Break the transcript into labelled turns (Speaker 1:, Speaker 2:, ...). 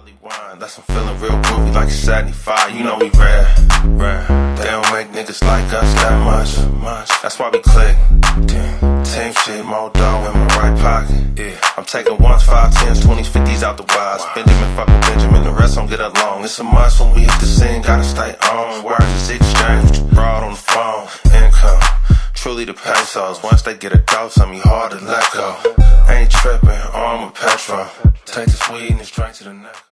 Speaker 1: Barley wine, that's I'm feeling real groovy like 75. You know we rare. They don't make niggas like us that much. That's why we click. Team shit, more dough in my right pocket. I'm taking 1s, 5s, 10s, 20s, 50s out the wise. Benjamin fuck with Benjamin, the rest don't get along. It's a must when we hit the scene, gotta stay on. Words is exchanged, broad on the phone. Income, truly the pesos. Once they get a dose on me, hard to let go. Ain't tripping, arm with petrol. Take this weed and it's straight to the neck.